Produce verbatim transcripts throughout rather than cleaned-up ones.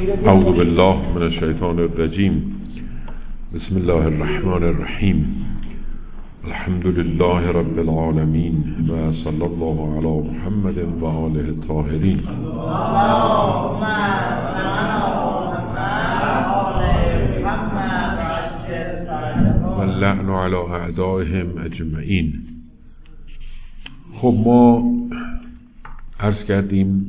اعوذ بالله من الشیطان الرجیم. بسم الله الرحمن الرحیم. الحمد لله رب العالمین و صلی الله علی محمد و آله الطاهرین. و اللعن علی اعدائهم اجمعین. خب ما عرض کردیم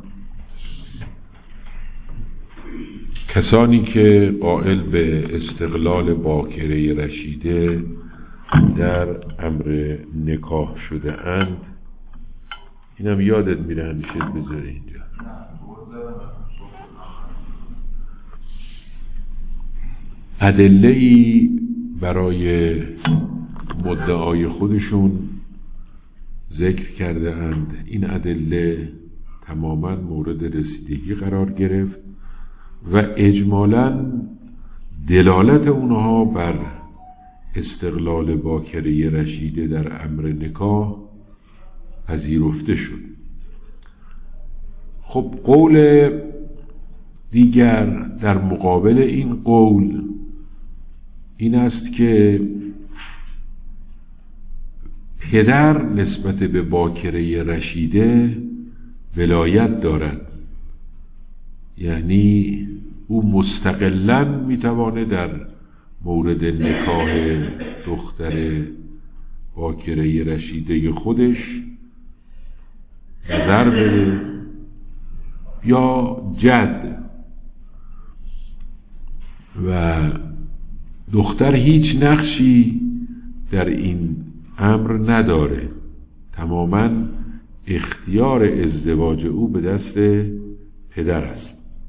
کسانی که قائل به استقلال باکره رشیده در امر نکاح شده اند، اینم یادت میره همیشه بذاره اینجا، ادله‌ای برای مدعای خودشون ذکر کرده اند. این ادله تماما مورد رسیدگی قرار گرفت و اجمالاً دلالت اونها بر استقلال باکره رشیده در امر نکاح پذیرفته شد. خب قول دیگر در مقابل این قول این است که پدر نسبت به باکره رشیده ولایت دارد، یعنی او مستقلاً میتوانه در مورد نکاح دختر باکره رشیده خودش نظر بده یا جد، و دختر هیچ نقشی در این امر نداره. تماماً اختیار ازدواج او به دست پدر است.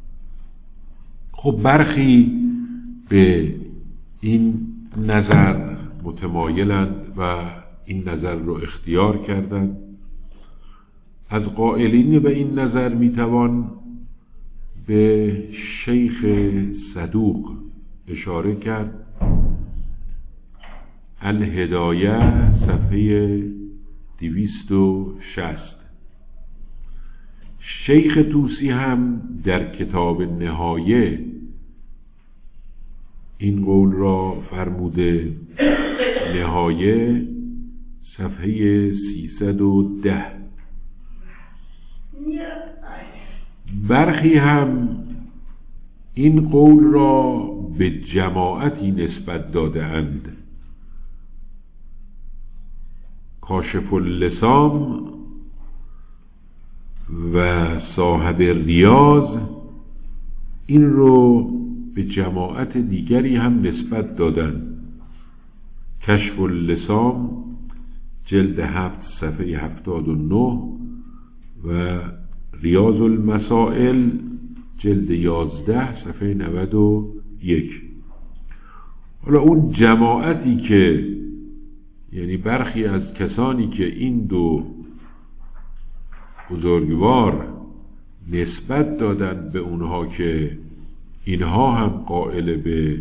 خب برخی به این نظر متمایلند و این نظر رو اختیار کردند. از قائلین به این نظر میتوان به شیخ صدوق اشاره کرد. الهدایه صفحه دویست و شصت. شیخ طوسی هم در کتاب نهایه این قول را فرموده. نهایه صفحه سیصد و ده. برخی هم این قول را به جماعتی نسبت داده اند. کاشف اللسام و صاحب ریاض این رو به جماعت دیگری هم نسبت دادن. کشف اللسام جلد هفت صفحه هفتاد و نه و ریاض المسائل جلد یازده صفحه نود و یک. حالا اون جماعتی که یعنی برخی از کسانی که این دو بزرگوار نسبت دادن به اونها که اینها هم قائل به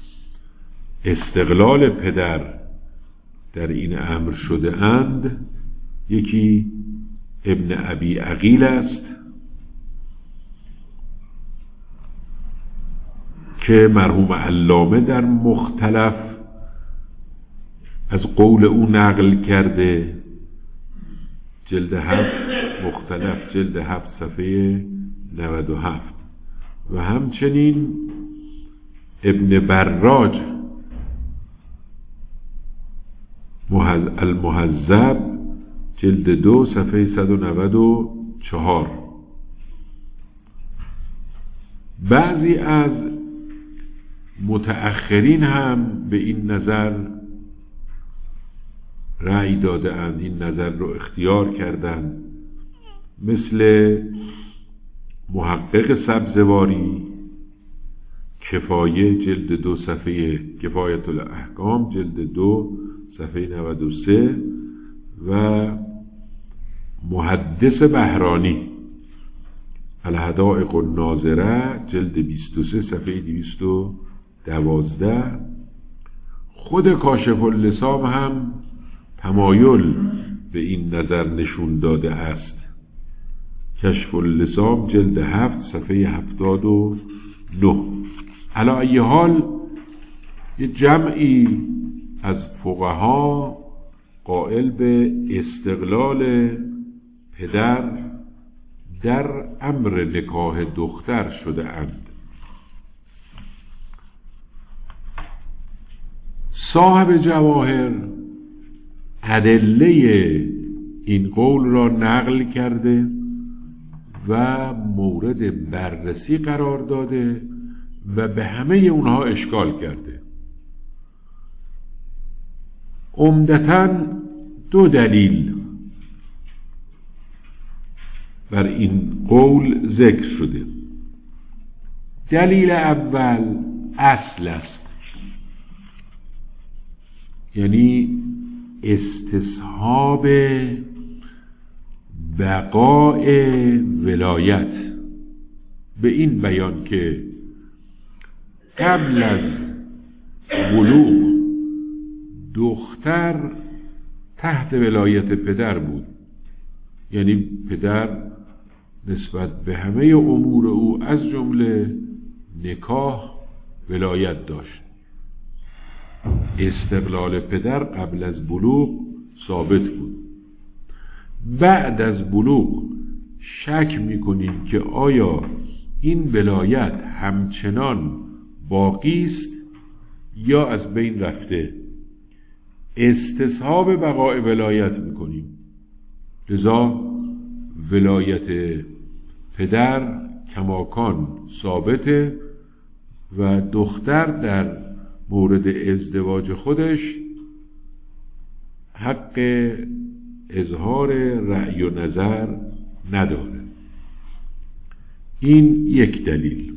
استقلال پدر در این امر شده اند، یکی ابن ابی عقیل است که مرحوم علامه در مختلف از قول او نقل کرده. جلد هفت مختلف جلد هفت صفحه نود و هفت. و همچنین ابن براج المهذب جلد دو صفحه صد و نود و چهار. بعضی از متأخرین هم به این نظر رأی داده اند، این نظر رو اختیار کردند، مثل محقق سبزواری کفایه جلد دو صفحه کفایت الاحکام جلد دو صفحه نود و سه و محدث بهرانی الحدائق الناظره جلد بیست و سه صفحه دویست و دوازده. خود کاشف اللسام هم تمایل به این نظر نشون داده است. کشف اللسام جلد هفت صفحه هفتاد و نه. علی ای حال یه جمعی از فقها قائل به استقلال پدر در امر نکاح دختر شده اند. صاحب جواهر ادله این قول را نقل کرده و مورد بررسی قرار داده و به همه اونها اشکال کرده. عمدتاً دو دلیل بر این قول ذکر شده. دلیل اول اصل است، یعنی استصحاب بقاء ولایت، به این بیان که قبل از بلوغ دختر تحت ولایت پدر بود، یعنی پدر نسبت به همه امور او از جمله نکاح ولایت داشت. استقلال پدر قبل از بلوغ ثابت بود. بعد از بلوغ شک می‌کنیم که آیا این ولایت همچنان باقی است یا از بین رفته. استصحاب بقاء ولایت می‌کنیم، لذا ولایت پدر کماکان ثابته و دختر در مورد ازدواج خودش حق اظهار رأی و نظر نداره. این یک دلیل.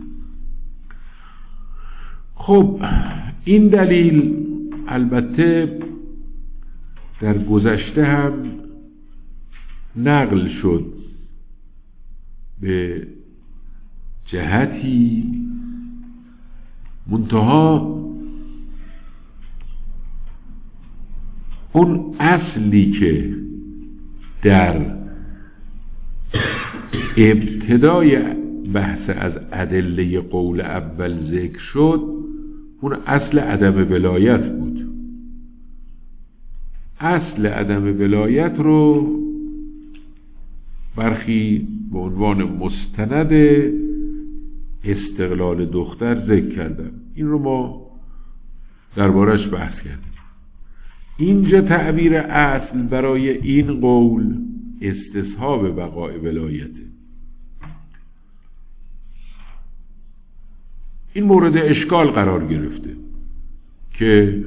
خب این دلیل البته در گذشته هم نقل شد به جهتی، منتها اون اصلی که در ابتدای بحث از ادله قول اول ذکر شد، اون اصل عدم ولایت بود. اصل عدم ولایت رو برخی به عنوان مستند استقلال دختر ذکر کردن. این رو ما دربارش بحث کردیم. اینجا تعبیر اصل برای این قول استصحاب بقاء ولایته. این مورد اشکال قرار گرفته که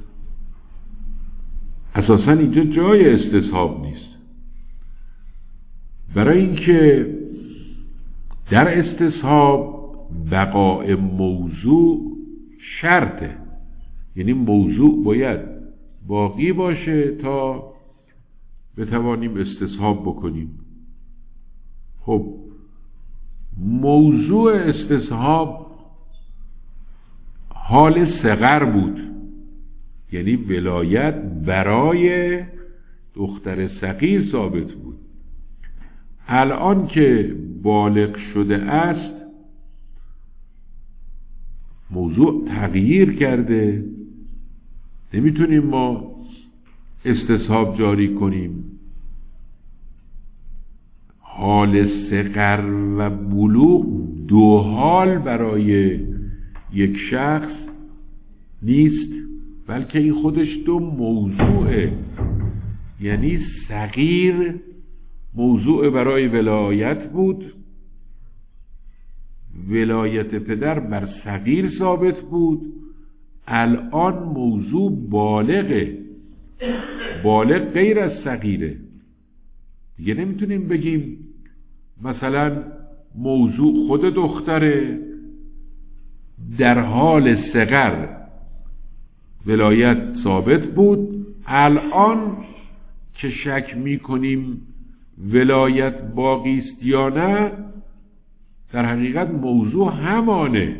اساساً اینجا جای استصحاب نیست، برای اینکه در استصحاب بقاء موضوع شرطه، یعنی موضوع باید باقی باشه تا بتوانیم استصحاب بکنیم. خب موضوع استصحاب حال صغر بود، یعنی ولایت برای دختر صغیر ثابت بود. الان که بالغ شده است موضوع تغییر کرده، نمیتونیم ما استصحاب جاری کنیم. حال صغر و بلوغ دو حال برای یک شخص نیست، بلکه این خودش دو موضوعه. یعنی صغیر موضوع برای ولایت بود، ولایت پدر بر صغیر ثابت بود، الان موضوع بالغه، بالغ غیر از صغیره. دیگه نمیتونیم بگیم مثلا موضوع خود دختره، در حال صغر ولایت ثابت بود، الان که شک میکنیم ولایت باقی است یا نه، در حقیقت موضوع همانه،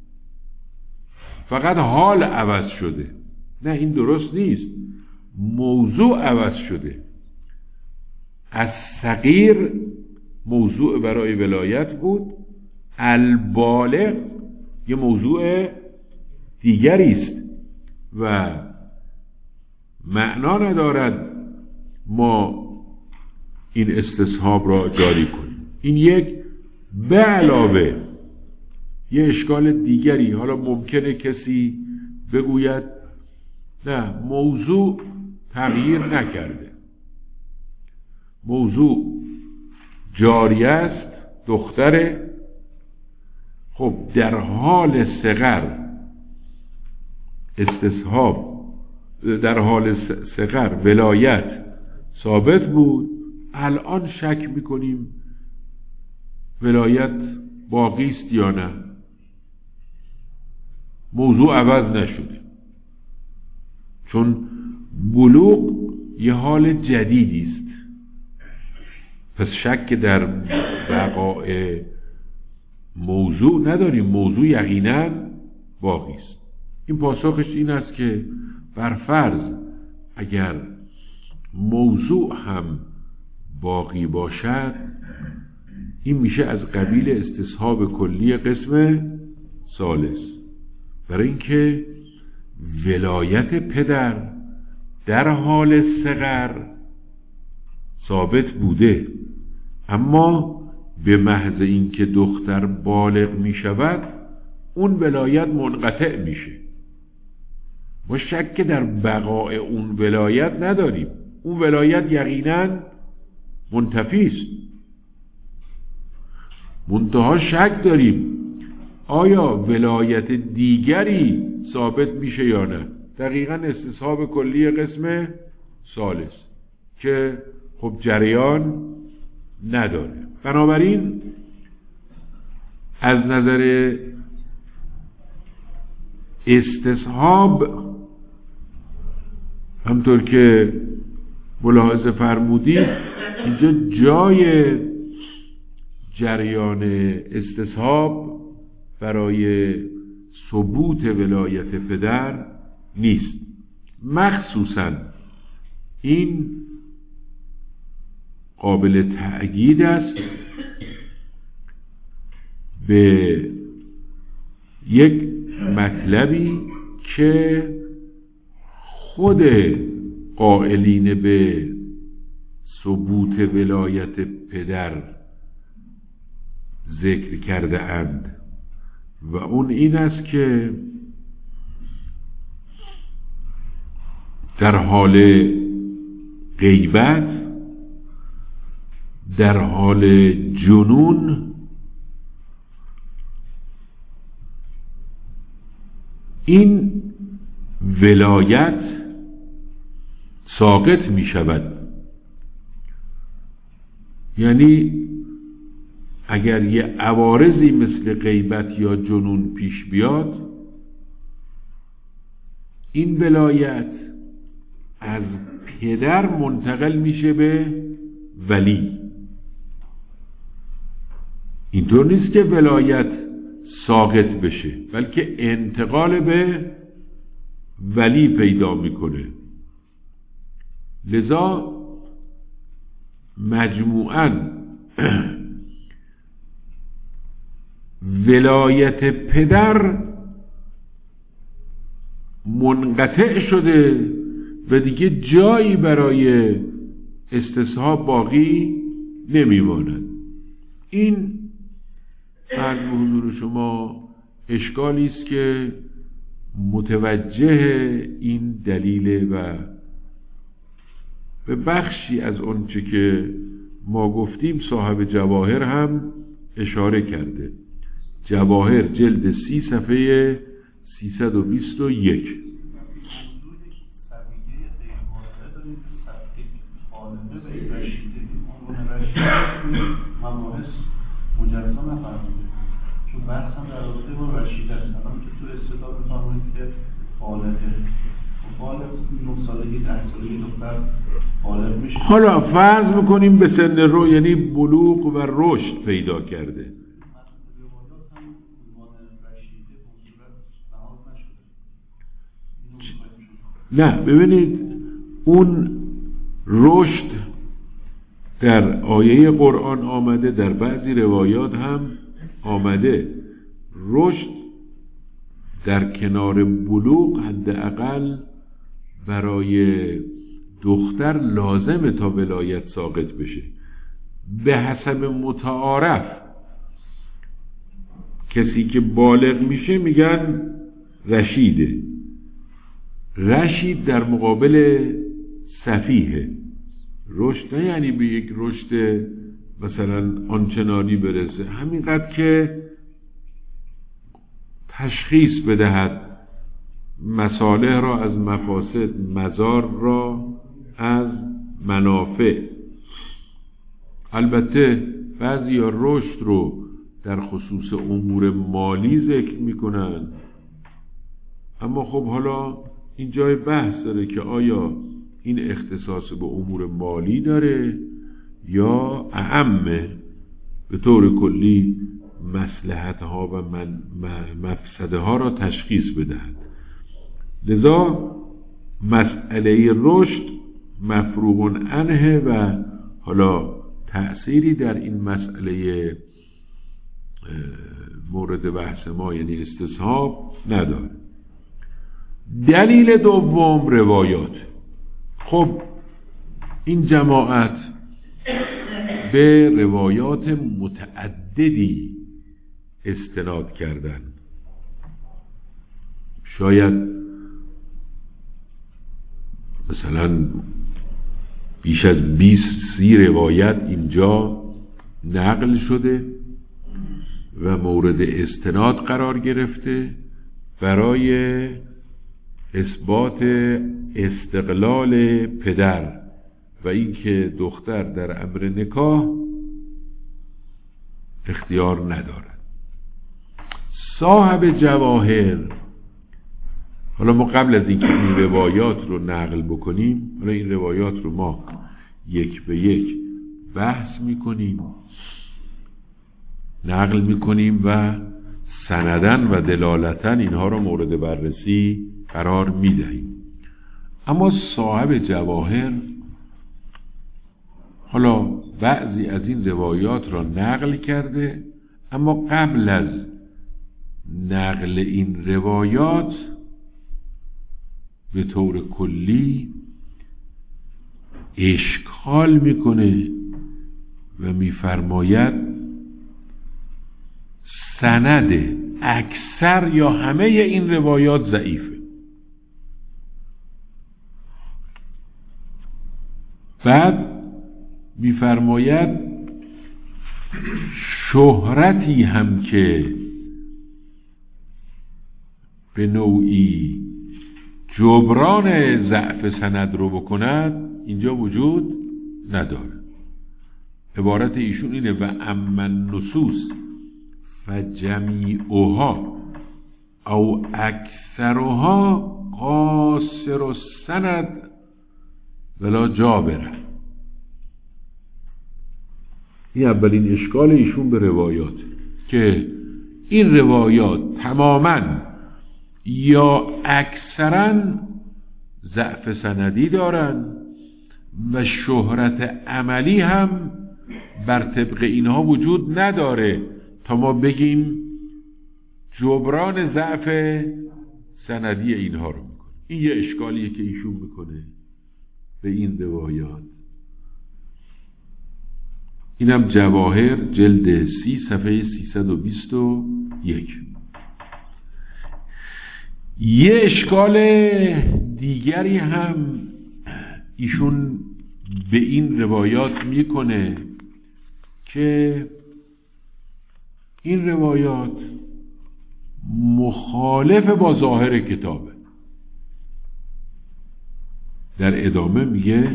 فقط حال عوض شده. نه، این درست نیست. موضوع عوض شده. از صغیر موضوع برای ولایت بود، البالغ یه موضوع دیگری است و معنا ندارد ما این استصحاب را جاری کنیم. این یک به علاوه یه اشکال دیگری. حالا ممکنه کسی بگوید نه، موضوع تغییر نکرده، موضوع جاری است، دختره، خب در حال صغر استصحاب، در حال صغر ولایت ثابت بود، الان شک میکنیم ولایت باقی است یا نه. موضوع عوض نشده، چون بلوغ یه حال جدیدی است. پس شک در بقای موضوع نداریم، موضوع یقینا باقی است. این پاسخش این است که بر فرض اگر موضوع هم باقی باشد، این میشه از قبیل استصحاب کلی قسم ثالث، برای اینکه ولایت پدر در حال صغر ثابت بوده، اما به محض اینکه دختر بالغ میشود اون ولایت منقطع میشه. ما شک در بقای اون ولایت نداریم، اون ولایت یقینا منتفی است. منتها شک داریم آیا ولایت دیگری ثابت میشه یا نه. دقیقاً استصحاب کلی قسم ثالث که خب جریان نداره. بنابراین از نظر استصحاب همطور که ملاحظه فرمودید اینجا جای جریان استصحاب برای ثبوت ولایت پدر نیست. مخصوصاً این قابل تأکید است به یک مطلبی که خود قائلین به ثبوت ولایت پدر ذکر کرده اند و اون این است که در حال غیبت، در حال جنون، این ولایت ساقط می شود. یعنی اگر یه عوارضی مثل غیبت یا جنون پیش بیاد، این ولایت از پدر منتقل میشه به ولی. اینطور نیست که ولایت ساقط بشه، بلکه انتقال به ولی پیدا میکنه. لذا مجموعاً ولایت پدر منقطع شده و دیگه جایی برای استصحاب باقی نمیماند. این عرض به حضور شما اشکالی است که متوجه این دلیل و به بخشی از اونچه که ما گفتیم صاحب جواهر هم اشاره کرده. جواهر جلد سی صفحه سیصد و بیست و یک. مجزا نفرموده چون بحث هم در رابطه با رشید است. الان که تو استدلال می‌فرمایید که بالغه، بالغ نه سالگی ده سالگی دختر بالغ میشه. حالا فرض میکنیم به سن رو، یعنی بلوغ و رشد پیدا کرده. نه ببینید، اون رشد در آیه قرآن آمده، در بعضی روایات هم آمده. رشد در کنار بلوغ حداقل برای دختر لازمه تا ولایت ساقط بشه. به حسب متعارف کسی که بالغ میشه میگن رشیده. رشید در مقابل سفیه. رشد نه یعنی به یک رشد مثلا آنچنانی برسه، همینقدر که تشخیص بدهد مصالح را از مفاسد، مضار را از منافع. البته بعضی ها رشد رو در خصوص امور مالی ذکر میکنن، اما خب حالا این جای بحث داره که آیا این اختصاص به امور مالی داره یا اعمه به طور کلی مصلحت ها و من مفسده ها را تشخیص بدهد. لذا مسئله رشد مفروغ عنه و حالا تأثیری در این مسئله مورد بحث ما یعنی استصحاب نداره. دلیل دوم روایات. خب این جماعت به روایات متعددی استناد کردن، شاید مثلا بیش از بیست سی روایت اینجا نقل شده و مورد استناد قرار گرفته برای اثبات استقلال پدر و اینکه دختر در امر نکاح اختیار ندارد. صاحب جواهر، حالا ما قبل از اینکه این روایات رو نقل بکنیم، حالا این روایات رو ما یک به یک بحث میکنیم، نقل میکنیم و سندن و دلالتن اینها رو مورد بررسی قرار میدهیم. اما صاحب جواهر حالا بعضی از این روایات را نقل کرده، اما قبل از نقل این روایات به طور کلی اشکال میکنه و میفرماید سند اکثر یا همه این روایات ضعیفه. بعد میفرماید شهرتی هم که به نوعی جبران ضعف سند رو بکند اینجا وجود نداره. عبارت ایشون اینه و اما النصوص فجمیعها او اکثرها قاصر السند ولا جابره. این اولین اشکال ایشون به روایات که این روایات تماما یا اکثرا ضعف سندی دارن و شهرت عملی هم بر طبق اینها وجود نداره تا ما بگیم جبران ضعف سندی اینها رو میکنه. این یه اشکالیه که ایشون میکنه به این روایات. اینم جواهر جلد سی صفحه سیصد و بیست و یک. یه اشکال دیگری هم ایشون به این روایات میکنه که این روایات مخالف با ظاهر کتابه. در ادامه میگه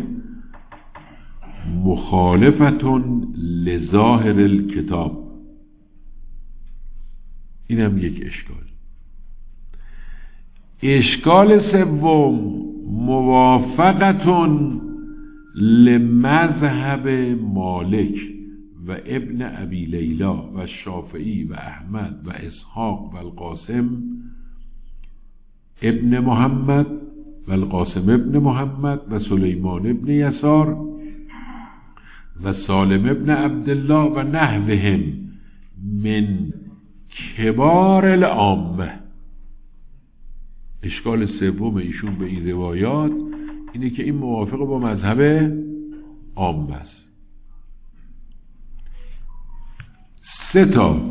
مخالفتون لظاهر الکتاب. اینم یک اشکال. اشکال سوم موافقتون لمذهب مالک و ابن ابی لیلا و شافعی و احمد و اسحاق و القاسم ابن محمد و القاسم ابن محمد و سلیمان ابن یسار و سالم ابن عبدالله و نحوهم من کبار العامه. اشکال سوم ایشون به این روایات اینه که این موافق با مذهب عام است. سه تا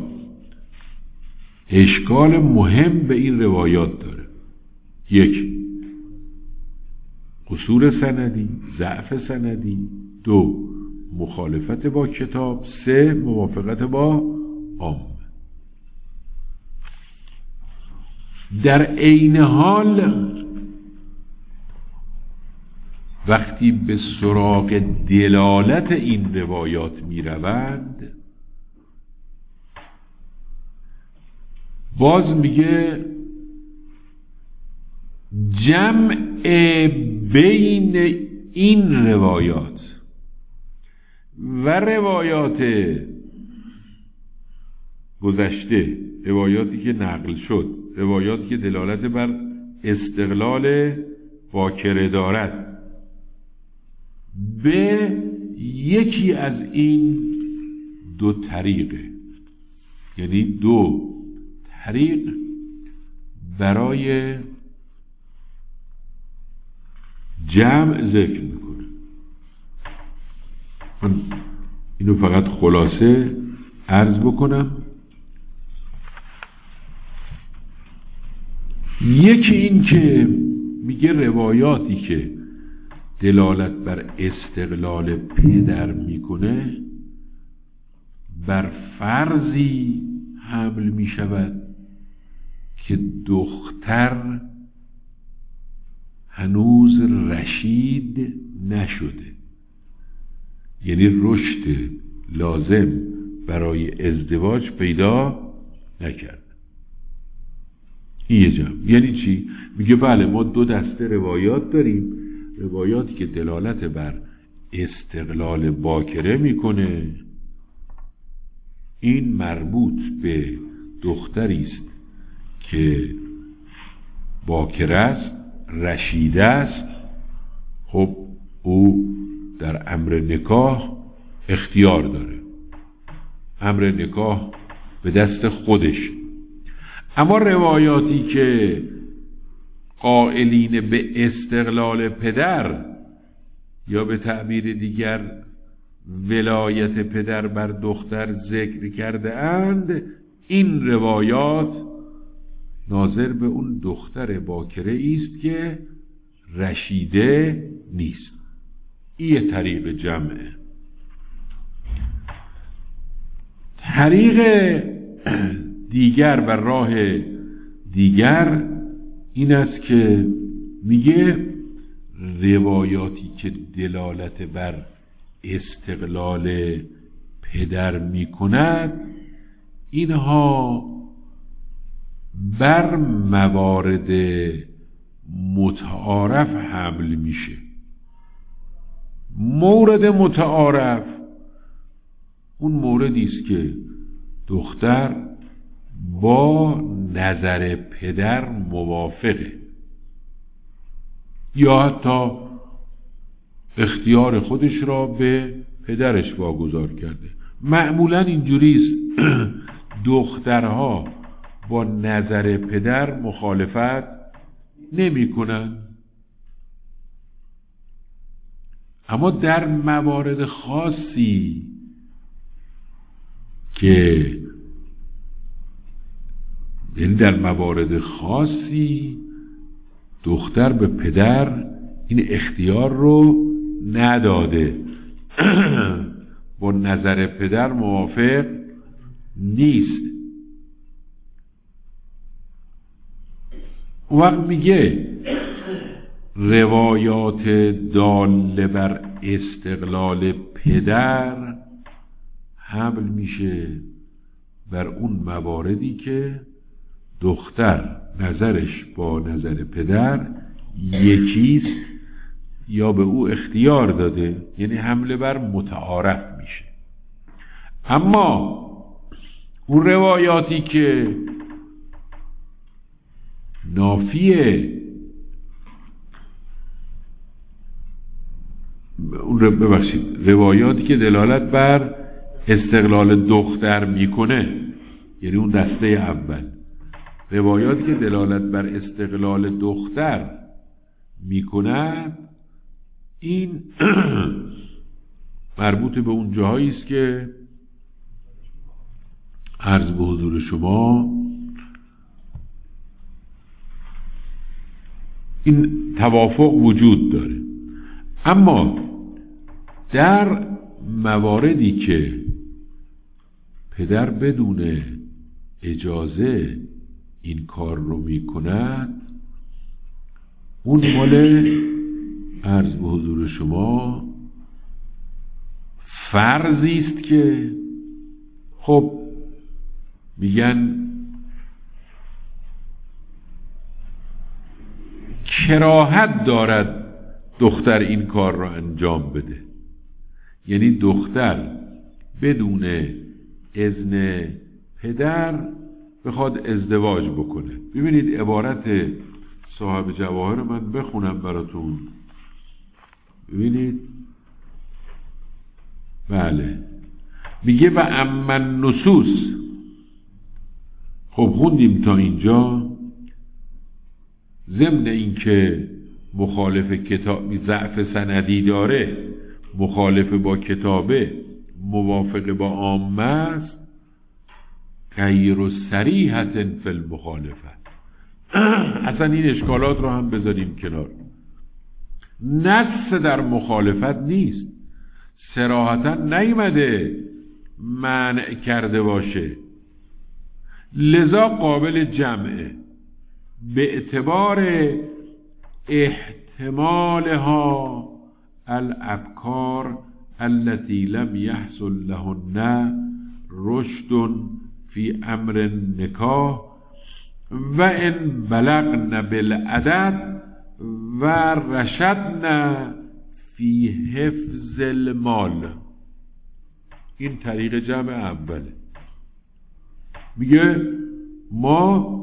اشکال مهم به این روایات داره. یک، قصور سندی، ضعف سندی. دو، مخالفت با کتاب. سه، موافقت با عام. در عین حال وقتی به سراغ دلالت این روایات می روند، باز میگه جمع بین این روایات و روایات گذشته، روایاتی که نقل شد، روایاتی که دلالت بر استقلال باکره دارد، به یکی از این دو طریقه، یعنی دو طریق برای جمع ذکر میکنه. من اینو فقط خلاصه عرض بکنم. یکی این که میگه روایاتی که دلالت بر استقلال پدر میکنه بر فرضی حمل میشود که دختر هنوز رشید نشده، یعنی رشد لازم برای ازدواج پیدا نکرده. این یه جمع. یعنی چی؟ میگه بله ما دو دسته روایات داریم، روایاتی که دلالت بر استقلال باکره میکنه، این مربوط به دختری است که باکره است، رشیده است. خب او در امر نکاح اختیار داره، امر نکاح به دست خودش. اما روایاتی که قائلین به استقلال پدر یا به تعبیر دیگر ولایت پدر بر دختر ذکر کرده اند، این روایات ناظر به اون دختر باکره است که رشیده نیست. این طریق جمعه. طریق دیگر و راه دیگر این است که میگه روایاتی که دلالت بر استقلال پدر میکند، اینها بر موارد متعارف حمل میشه. مورد متعارف اون موردی است که دختر با نظر پدر موافقه یا حتی اختیار خودش را به پدرش واگذار کرده. معمولا اینجوریست دخترها با نظر پدر مخالفت نمی کنن. اما در موارد خاصی که یعنی در موارد خاصی دختر به پدر این اختیار رو نداده، با نظر پدر موافق نیست. اون وقت میگه روایات داله بر استقلال پدر حمل میشه بر اون مواردی که دختر نظرش با نظر پدر یکیست یا به او اختیار داده، یعنی حمله بر متعارف میشه. اما اون روایاتی که نافیه اون ببخشید روایاتی که دلالت بر استقلال دختر میکنه، یعنی اون دسته اول، روایاتی که دلالت بر استقلال دختر میکند این مربوط به اون جاهایی است که عرض به حضور شما این توافق وجود داره. اما در مواردی که پدر بدون اجازه این کار رو میکند اون مال عرض به حضور شما فرضی است که خب میگن کراهت دارد دختر این کار را انجام بده، یعنی دختر بدون اذن پدر بخواد ازدواج بکنه. ببینید عبارت صاحب جواهر من بخونم براتون، ببینید. بله میگه و اما النصوص. خب خوندیم تا اینجا، ضمن این که مخالف کتاب ضعف سندی داره، مخالف با کتابه، موافق با عامه است، غیر صریحة فی المخالفه. اصلا این اشکالات رو هم بذاریم کنار. نص در مخالفت نیست، صراحتا نیامده منع کرده باشه، لذا قابل جمعه به اعتبار احتمالها الابکار التي لم يحصل لهن رشد في امر النکاح و ان بلغن بالعدد و رشدن فی حفظ المال. این طریق جمع اوله. میگه ما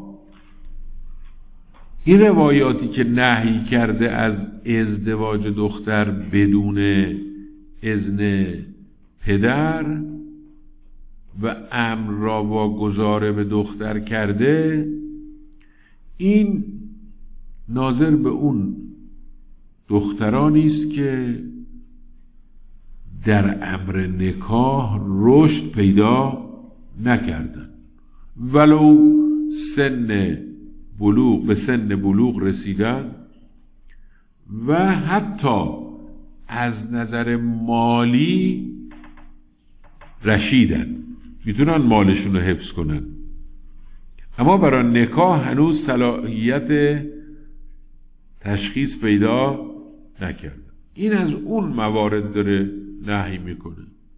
این روایاتی که نهی کرده از ازدواج دختر بدون اذن پدر و امر را واگذار به دختر کرده، این ناظر به اون دخترانی است که در امر نکاح رشد پیدا نکردن، ولو سن بلوغ به سن بلوغ رسیدن و حتی از نظر مالی رشیدن، میتونن مالشون رو حفظ کنن، اما برای نکاح هنوز صلاحیت تشخیص پیدا نکردن. این از اون موارد داره نهی میکنه.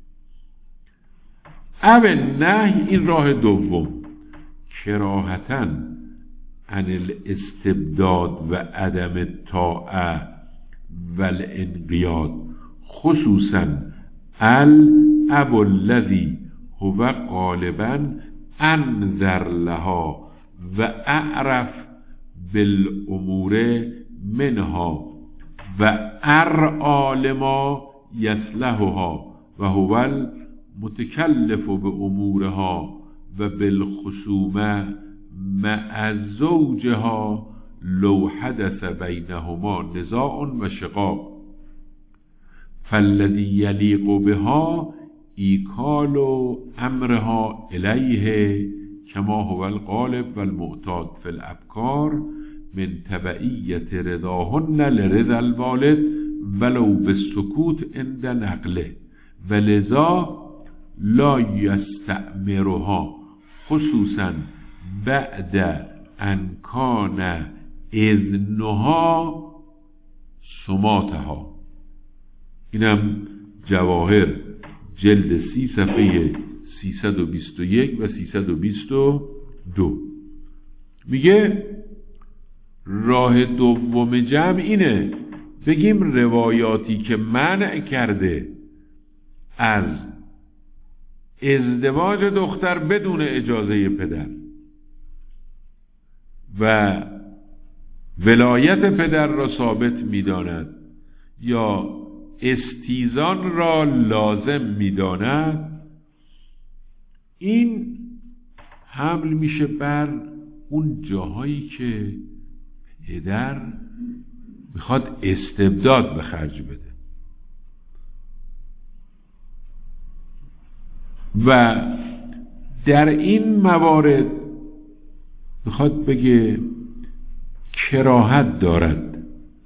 اول نهی، این راه دوم، کراهتاً عن الاستبداد و عدم الطاعه و الانقیاد، خصوصا الاب الذی هو غالبا انذر لها و اعرف بالامور منها و ارعا لما یصلحها و هو المتکلف بامورها و بالخصومه مع زوجها لو حدث بینهما نزاع و شقاق فالذی یلیق بها ایکال امرها الیه کما هو الغالب و المعتاد فی الابکار من تبعیت رضاهن لرضا الوالد ولو بالسکوت عند نقله ولذا لا یستأمرها خصوصا بعد ان کان اذنها سماتها. اینم جواهر جلد سی صفحه سیصد و بیست و یک و سیصد و بیست و دو. میگه راه دوم جمع اینه، بگیم روایاتی که منع کرده از ازدواج دختر بدون اجازه پدر و ولایت پدر را ثابت می‌داند یا استیزان را لازم می‌داند، این حمل میشه بر اون جاهایی که پدر میخواد استبداد به خرج بده و در این موارد میخواد بگه کراهت دارد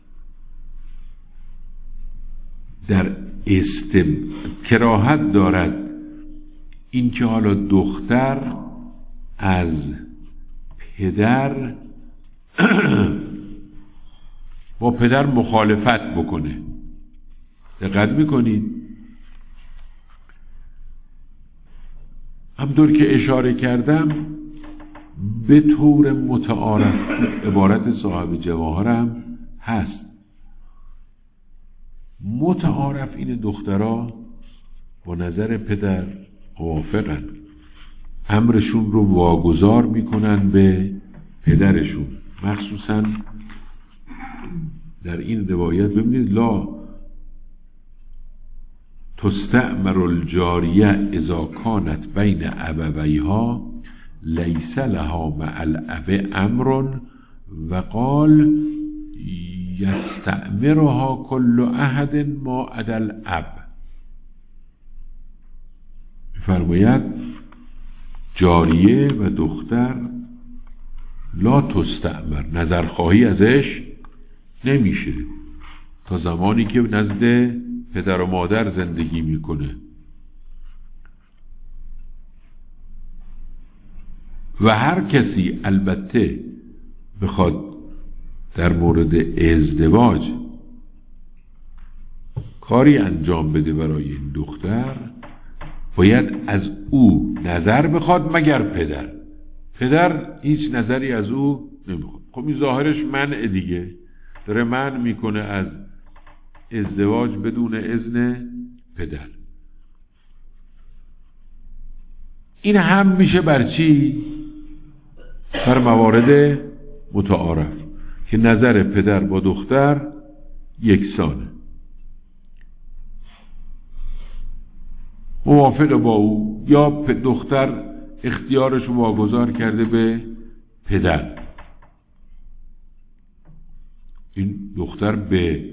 در استب... کراهت دارد این که حالا دختر از پدر با پدر مخالفت بکنه. دقت میکنید همطور که اشاره کردم به طور متعارف عبارت صاحب جواهرم هست، متعارف این دخترها با نظر پدر موافقن، امرشون رو واگذار میکنن به پدرشون. مخصوصا در این روایت ببینید لا تستعمر الجاریه اذا کانت بین ابویها لیس لها مع الاب امر و قال یستعمرها کل احد ما عدا الاب. فرماید جاریه و دختر لا تستعمر، نظرخواهی ازش نمیشه تا زمانی که نزد پدر و مادر زندگی میکنه و هر کسی البته بخواد در مورد ازدواج کاری انجام بده برای این دختر باید از او نظر بخواد مگر پدر. پدر هیچ نظری از او نمیخواد. خب این ظاهرش منع دیگه، داره منع میکنه از ازدواج بدون اذن پدر. این هم میشه بر چی؟ بر موارد متعارف که نظر پدر با دختر یکسانه، موافق با او، یا دختر اختیارش رو واگذار کرده به پدر. این دختر به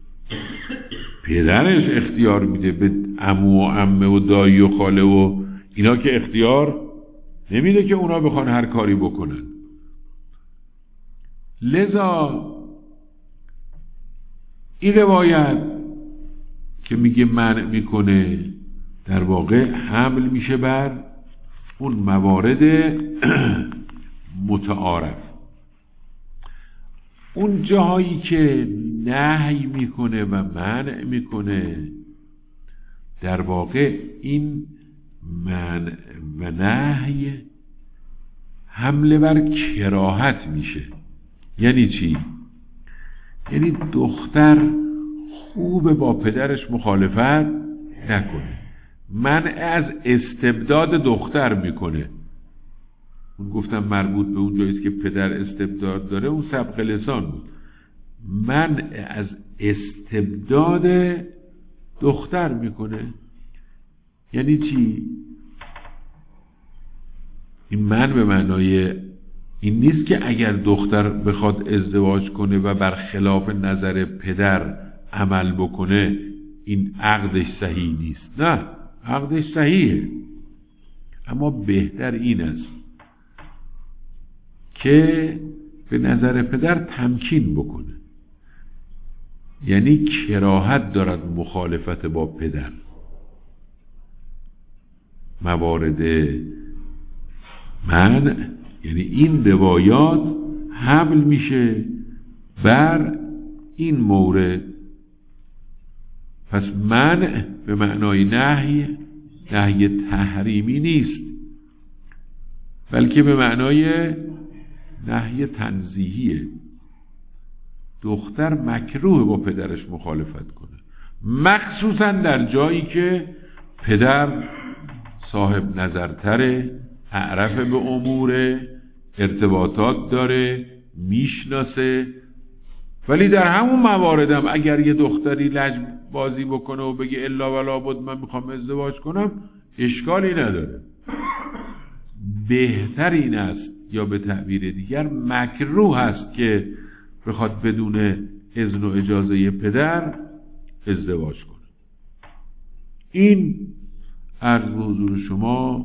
پدرش اختیار میده، به عمو و عمه و دایی و خاله و اینا که اختیار نمیده که اونا بخوان هر کاری بکنن. لذا این روایت که میگه منع میکنه در واقع حمل میشه بر اون موارد متعارف. اون جاهایی که نهی میکنه و منع میکنه در واقع این منع و نهی حمله بر کراهت میشه. یعنی چی؟ یعنی دختر خوب با پدرش مخالفت نکنه، منع از استبداد دختر میکنه. اون گفتم مربوط به اون جاییست که پدر استبداد داره، اون سبق لسان بود. منع از استبداد دختر میکنه. یعنی چی؟ این من به معنای این نیست که اگر دختر بخواد ازدواج کنه و برخلاف نظر پدر عمل بکنه این عقدش صحیح نیست. نه، عقدش صحیحه، اما بهتر این است که به نظر پدر تمکین بکنه. یعنی کراهت دارد مخالفت با پدر. موارد منع یعنی این روایات حمل میشه بر این مورد. پس منع به معنای نهی، نهی تحریمی نیست، بلکه به معنای نهی تنزیهیه. دختر مکروه با پدرش مخالفت کنه، مخصوصا در جایی که پدر صاحب نظرتره، اعرف به امور، ارتباطات داره، میشناسه. ولی در همون مواردم اگر یه دختری لج بازی بکنه و بگه الا ولا بد من میخوام ازدواج کنم، اشکالی نداره. بهتر این است یا به تعبیر دیگر مکروه است که بخواد بدون اذن و اجازه پدر ازدواج کنه. این عرض به حضور شما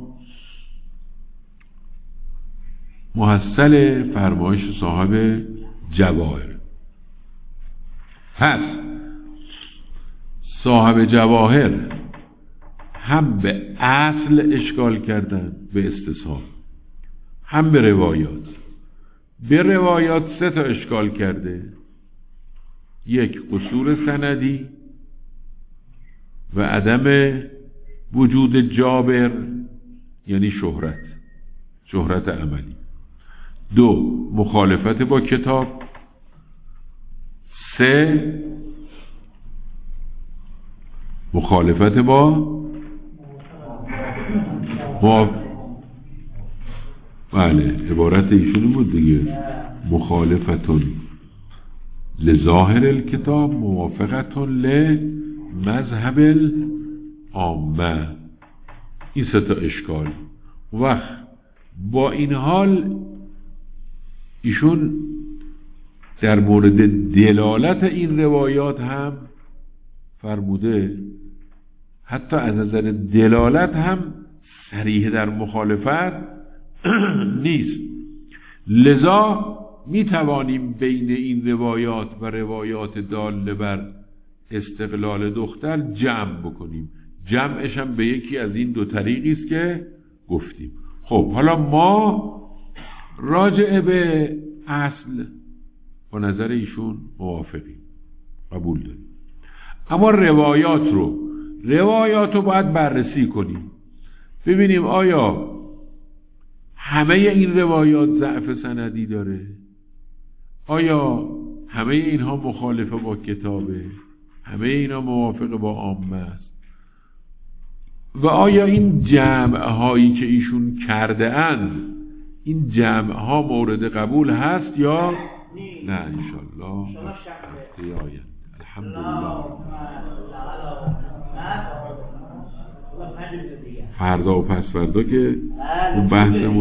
محصل فرمایش صاحب جواهر. پس صاحب جواهر هم به اصل اشکال کردن به استصحاب، هم به روایات. به روایات سه تا اشکال کرده: یک، قصور سندی و عدم وجود جابر یعنی شهرت شهرت عملی. دو، مخالفت با کتاب. سه، مخالفت با با بله عبارت ایشون بود دیگه، مخالفتون لظاهر الکتاب موافقتون لمذهب العامه. این سه تا اشکال. وقت با این حال ایشون در مورد دلالت این روایات هم فرموده حتی از نظر دلالت هم صریح در مخالفت نیست. لذا می توانیم بین این روایات و روایات داله بر استقلال دختر جمع بکنیم. جمعش هم به یکی از این دو طریقی است که گفتیم. خب حالا ما راجع به اصل با نظر ایشون موافقیم، قبول داریم، اما روایات رو روایات رو باید بررسی کنیم، ببینیم آیا همه این روایات ضعف سندی داره، آیا همه اینها مخالفه با کتابه، همه اینا موافق با عامه است، و آیا این جمع هایی که ایشون کرده اند این جمع ها مورد قبول هست یا نه. انشالله هفته آینده الحمدلله فردا و پس فردا که اون بحث